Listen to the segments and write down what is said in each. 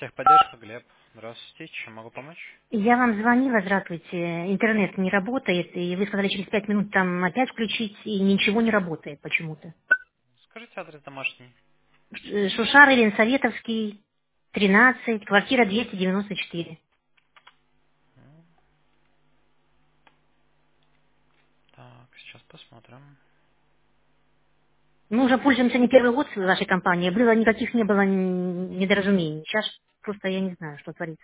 Техподдержка, Глеб. Здравствуйте, чем могу помочь? Я вам звонила, здравствуйте, интернет не работает, и вы сказали через 5 минут там опять включить, и ничего не работает почему-то. Скажите адрес домашний. Шушар Ильин Советовский, 13, квартира 294. Так, сейчас посмотрим. Мы уже пользуемся не первый год с вашей компанией, было никаких не было недоразумений. Сейчас просто я не знаю, что творится.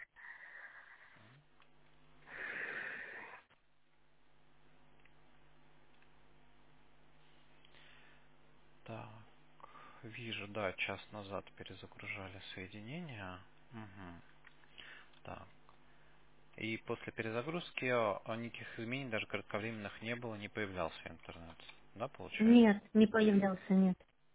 Так, вижу, да, час назад перезагружали соединение. Мгм. Так. И после перезагрузки никаких изменений, даже кратковременных, не было, не появлялся интернет. Да, получается? Нет, не появлялся, нет.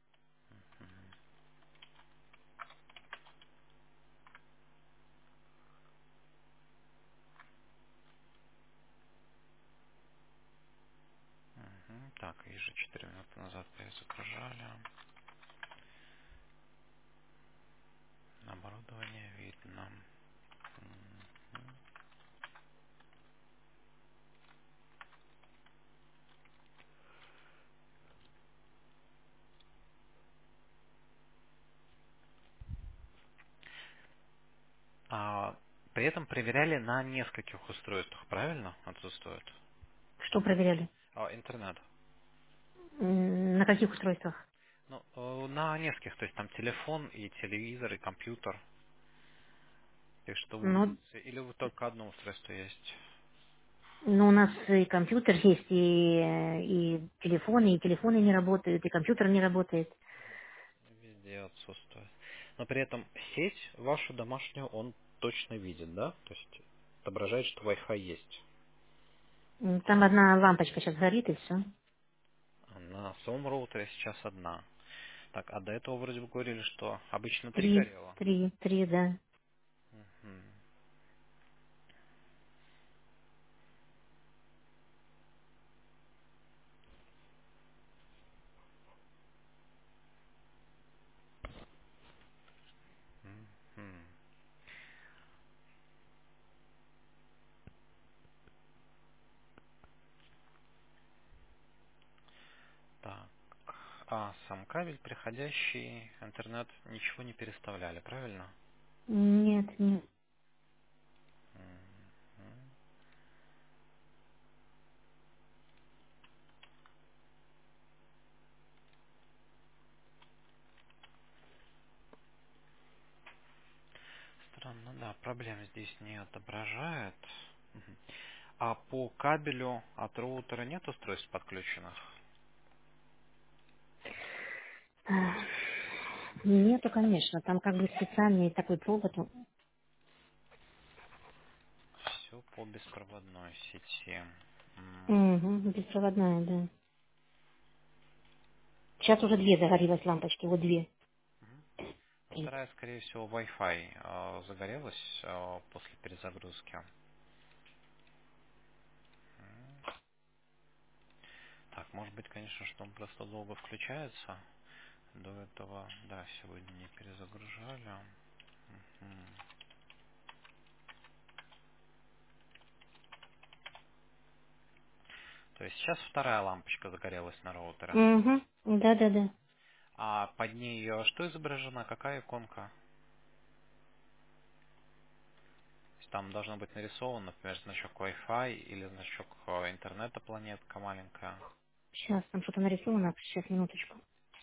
Мгм. Так, вижу, 4 минуты назад перезагружали. Оборудование видно. Мгм. А, при этом проверяли на нескольких устройствах, правильно? Отсутствует. Что проверяли? Интернет. На каких устройствах? Ну, на нескольких, то есть там телефон и телевизор, и компьютер. И что вы Ну, видите? Или вот только одно устройство есть? ну, у нас и компьютер есть, и телефоны не работают, и компьютер не работает. Везде отсутствует. Но при этом сеть вашу домашнюю он точно видит, да? То есть отображает, что Wi-Fi есть. Там одна лампочка сейчас горит, и все. А на своем роутере сейчас одна. Так, а до этого вроде бы говорили, что обычно три Три, горело. три, да. Мгм. Мгм. Так. А сам кабель, приходящий интернет, ничего не переставляли, правильно? Нет, нет. Мгм. Странно, да, проблем здесь не отображает. Мгм. А по кабелю от роутера нет устройств подключенных? А, Нету, конечно. Там как бы специальный такой провод. Все по беспроводной сети. Угу, беспроводная, да. Сейчас уже две загорелась лампочки, вот две. Мгм. Три. Вторая, скорее всего, Wi-Fi загорелась после перезагрузки. М. Так, может быть, конечно, что он просто долго включается. До этого, да, сегодня не перезагружали. Мгм. То есть сейчас вторая лампочка загорелась на роутере. Угу, да. А под ней ее что изображено? Какая иконка? То есть там должно быть нарисован, например, значок Wi-Fi или значок интернета, планетка маленькая. Сейчас там что-то нарисовано, сейчас, минуточку.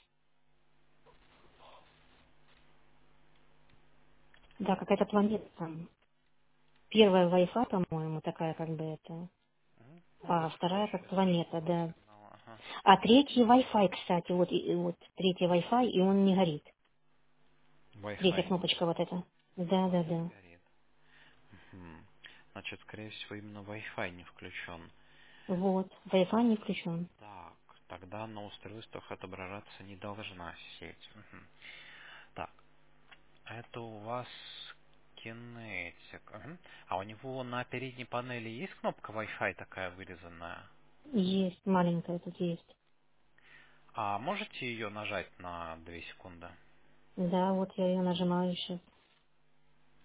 Да, какая-то планета там. Первая Wi-Fi, по-моему, такая как бы это. Мгм. Ну, А вторая высылающая как планета, сигнал. да. Ага. А третий Wi-Fi, кстати, вот, вот третий Wi-Fi, и он не горит. Третья Wi-Fi кнопочка вот эта. не Да. горит. Мгм. Значит, скорее всего, именно Wi-Fi не включен. Вот, Wi-Fi не включен. Так, тогда на устройствах отображаться не должна сеть. Мгм. Так, это у вас кинетик. Мгм. А у него на передней панели есть кнопка Wi-Fi такая вырезанная? Есть, маленькая тут есть. А можете ее нажать на 2 секунды? Да, вот я ее нажимаю сейчас.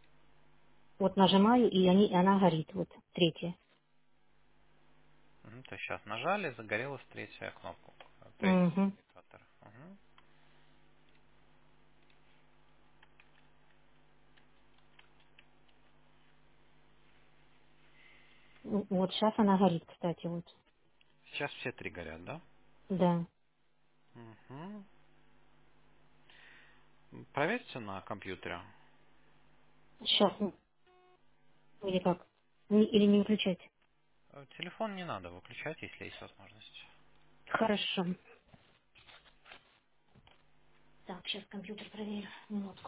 Вот нажимаю, и она горит. Вот третья. То есть сейчас нажали, загорелась третья кнопка. Третий Угу. индикатор. Мгм. Вот сейчас она горит, кстати, вот. Сейчас все три горят, да? Да. Мгм. Проверьте на компьютере. Сейчас. Или как? Или не выключать? Телефон не надо выключать, если есть возможность. Хорошо. Так, сейчас компьютер проверю. Минутку.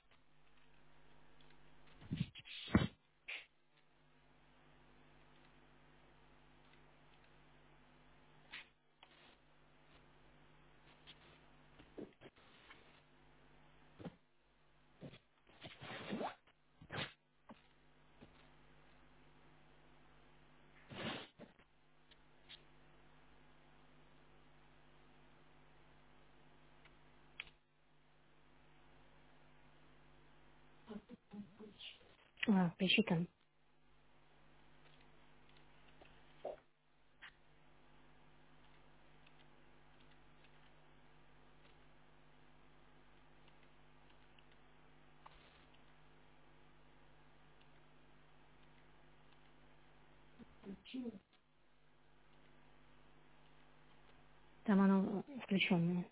Пиши там. Там оно включенное.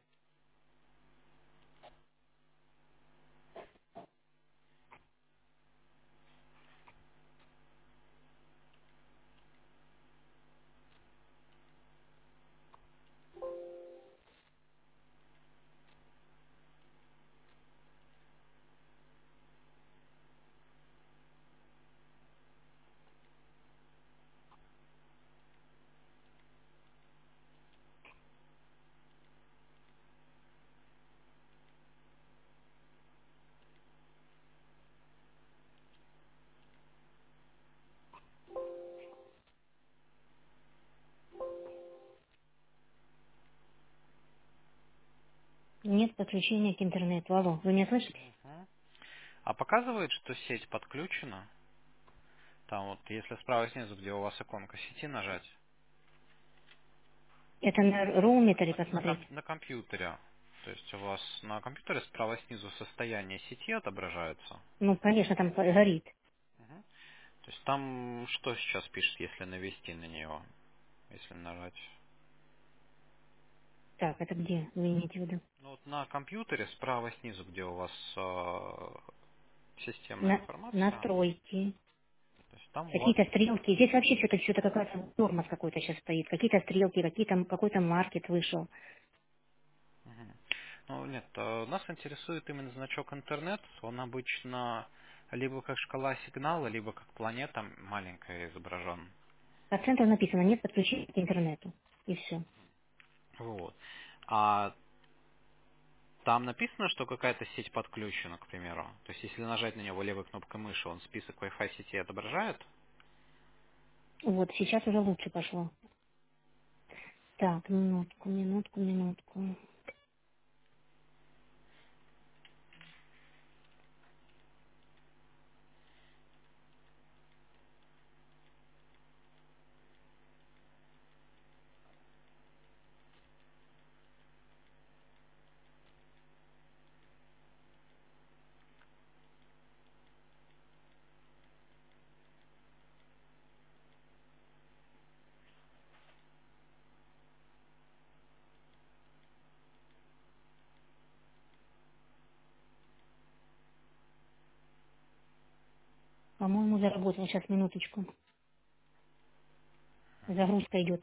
Нет подключения к интернету. Алло, вы меня слышите? Мгм. А показывает, что сеть подключена? Там вот, если справа снизу, где у вас иконка сети нажать, Это на роуметре посмотреть? на компьютере. То есть у вас на компьютере справа снизу состояние сети отображается. Ну, конечно, там горит. Мгм. То есть там что сейчас пишет, если навести на нее, если нажать? Так, это где вы имеете в виду? Ну вот на компьютере справа снизу, где у вас системная На, информация, настройки. то есть там у вас. Какие-то стрелки. Здесь вообще что-то какая-то тормоз какой-то сейчас стоит. Какие-то стрелки, какой-то маркет вышел. Мгм. Ну нет, нас интересует именно значок интернет. Он обычно либо как шкала сигнала, либо как планета маленькая изображен. По центру написано нет подключения к интернету. И все. Вот. А там написано, что какая-то сеть подключена, к примеру. То есть если нажать на него левой кнопкой мыши, он список Wi-Fi сети отображает. Вот, сейчас уже лучше пошло. Так, минутку. По-моему, заработал. Сейчас, минуточку. Загрузка идет.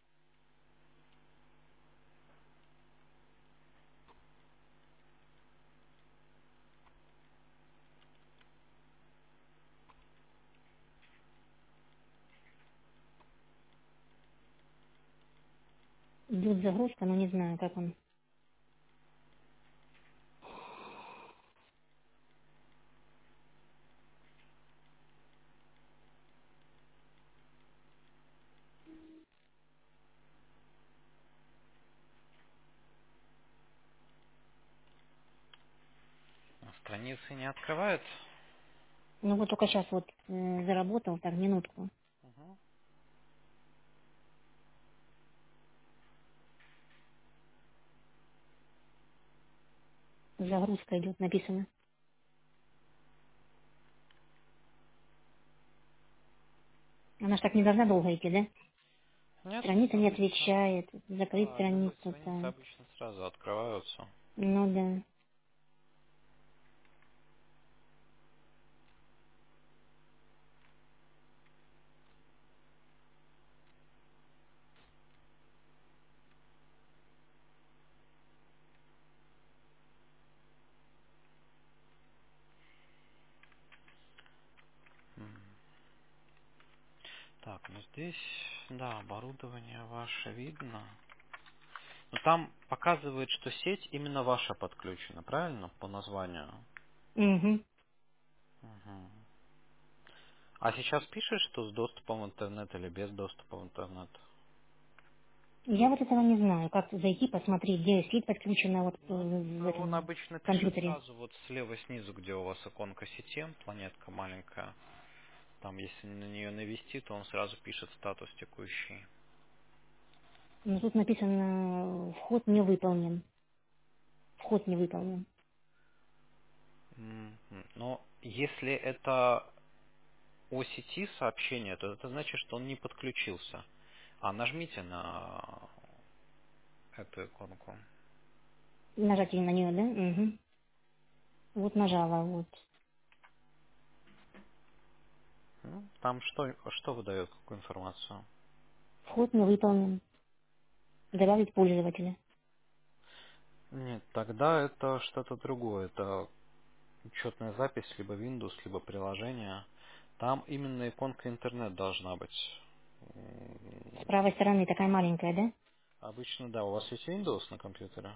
Идет загрузка, но не знаю, как он. Страницы не открывает. Ну вот только сейчас вот заработал, так, минутку. Мгм. Загрузка идет, написано. Она ж так не должна долго идти, да? Нет, Страница не обычно. отвечает, закрыть Да, любые страницу, страницы так. обычно сразу открываются. Ну да. М. Так, ну здесь, да, оборудование ваше видно. Но там показывает, что сеть именно ваша подключена, правильно? По названию. Угу. Мгм. А сейчас пишет, что с доступом в интернет или без доступа в интернет? Я вот этого не знаю, как зайти, посмотреть, где сеть подключена вот Ну, в это он этом обычно пишет компьютере. сразу вот слева снизу, где у вас иконка сети, планетка маленькая. Там, если на нее навести, то он сразу пишет статус текущий. Но тут написано вход не выполнен. Вход не выполнен. Мгм. Но если это о сети сообщение, то это значит, что он не подключился. А нажмите на эту иконку. Нажатие на нее, да? Угу. Вот нажала, вот. Там что выдает, какую информацию? Вход не выполнен. Добавить пользователя. Нет, тогда это что-то другое. Это учетная запись, либо Windows, либо приложение. Там именно иконка интернет должна быть. С правой стороны такая маленькая, да? Обычно, да, у вас есть Windows на компьютере?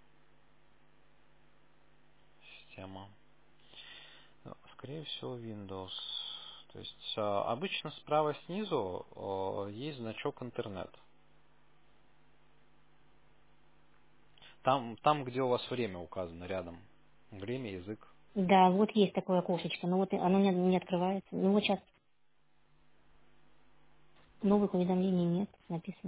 Система. Скорее всего, Windows. То есть обычно справа снизу есть значок интернет. Там, где у вас время указано рядом. Время, язык. Да, вот есть такое окошечко, но вот оно не открывается. Ну вот сейчас новых уведомлений нет, написано.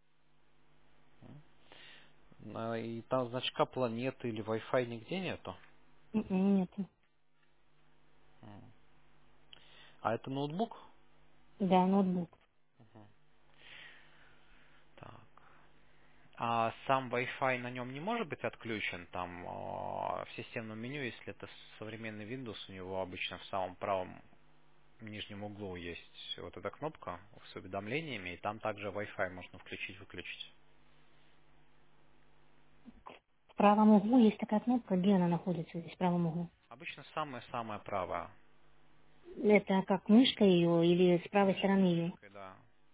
И там значка планеты или Wi-Fi нигде нету. Нет. М. А это ноутбук? Да, ноутбук. Так. А сам Wi-Fi на нем не может быть отключен там в системном меню, если это современный Windows, у него обычно в самом правом нижнем углу есть вот эта кнопка с уведомлениями, и там также Wi-Fi можно включить-выключить. В правом углу есть такая кнопка, где она находится здесь, в правом углу. Обычно самое-самое правое. Это как мышка ее или с правой стороны ее. Мышкой, да.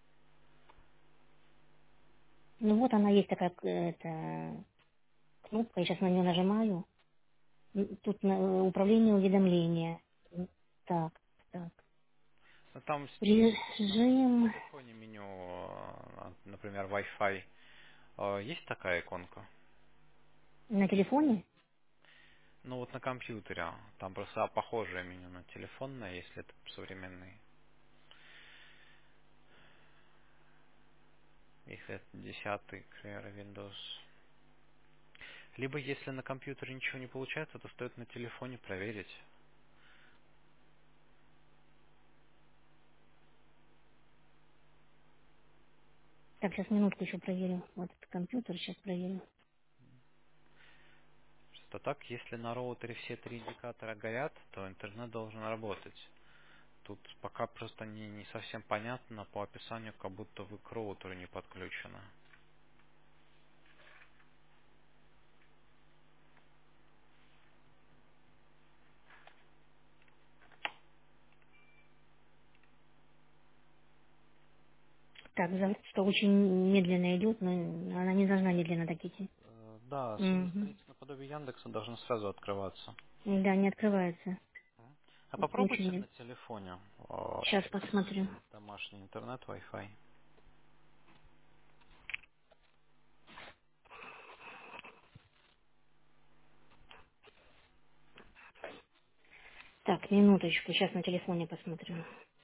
Ну вот она есть такая кнопка, я сейчас на нее нажимаю. Тут управление уведомления. Так, так. Но там в Режим телефоне меню, например, Wi-Fi, есть такая иконка? на телефоне? Ну вот на компьютере. Там просто похожее меню на телефонное, если это современный. Если это 10-й Clear Windows. Либо если на компьютере ничего не получается, то стоит на телефоне проверить. Так, сейчас минутку еще проверю. Вот этот компьютер сейчас проверю. Что так, если на роутере все три индикатора горят, то интернет должен работать. Тут пока просто не совсем понятно по описанию, как будто вы к роутеру не подключены. Так, что очень медленно идет, но она не должна медленно так идти. Да, Мгм. страница наподобие Яндекса должна сразу открываться. Да, не открывается. А попробуйте Очень. на телефоне Сейчас через посмотрю. домашний интернет, Wi-Fi. Так, минуточку, сейчас на телефоне посмотрю.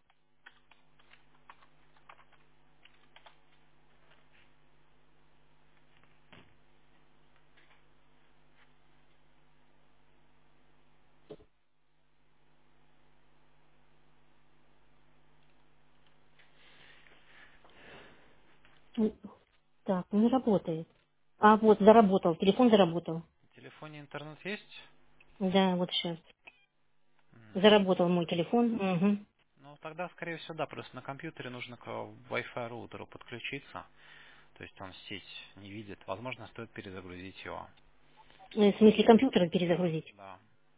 Так, не работает. А, вот, заработал, телефон заработал. В телефоне интернет есть? Да, вот сейчас. М. Заработал мой телефон. Угу. Ну, тогда, скорее всего, да, просто на компьютере нужно к Wi-Fi роутеру подключиться. То есть он сеть не видит. Возможно, стоит перезагрузить его. В смысле компьютер перезагрузить. Да.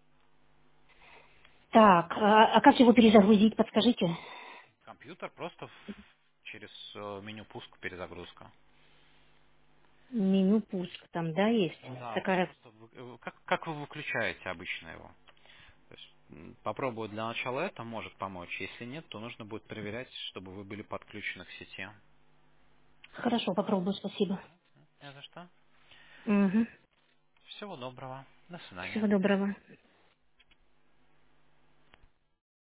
Так, а как его перезагрузить, подскажите? Компьютер просто через меню пуск перезагрузка. Меню пуск там, да, есть? Да, то есть Такая. просто как вы выключаете обычно его? То есть, попробую для начала это может помочь. Если нет, то нужно будет проверять, чтобы вы были подключены к сети. Хорошо, попробую, спасибо. Не за что. Угу. Всего доброго. До Всего свидания. доброго.